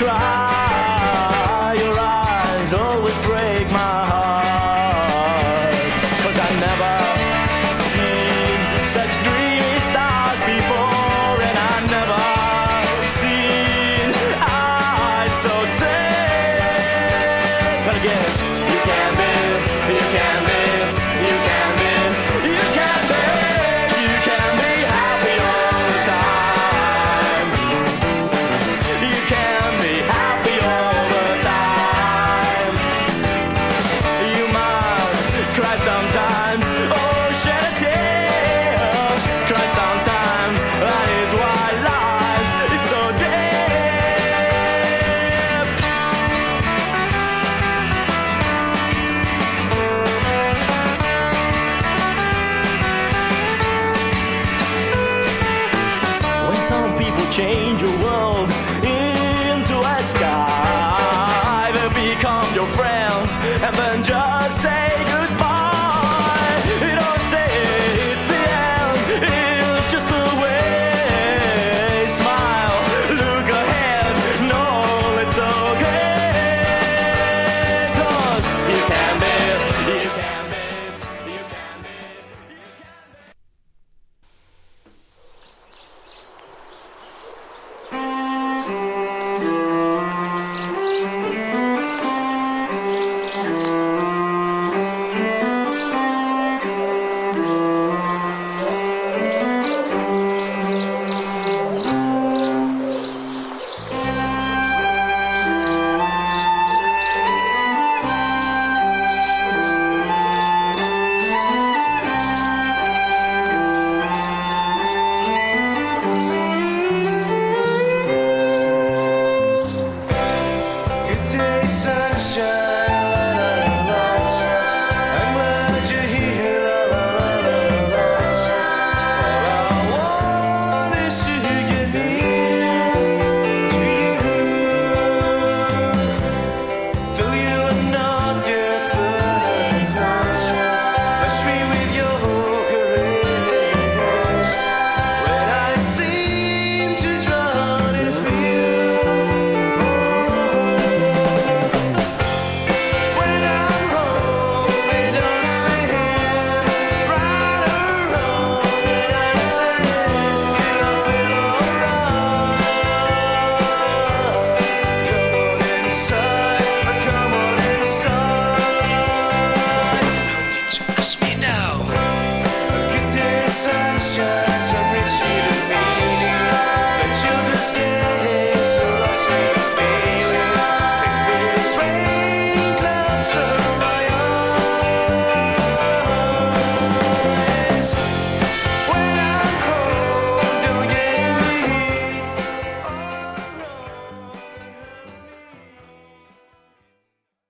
cry. Your eyes always break my heart. 'Cause I've never seen such dreamy stars before, and I've never seen eyes so sad. But I guess you can be, you can be, you can be, you can be, you can be happy all the time. You can be happy all the time. You must cry sometimes, oh shed a tear. Cry sometimes, that is why life is so deep. When some people change your world into a sky, they become your friends and then just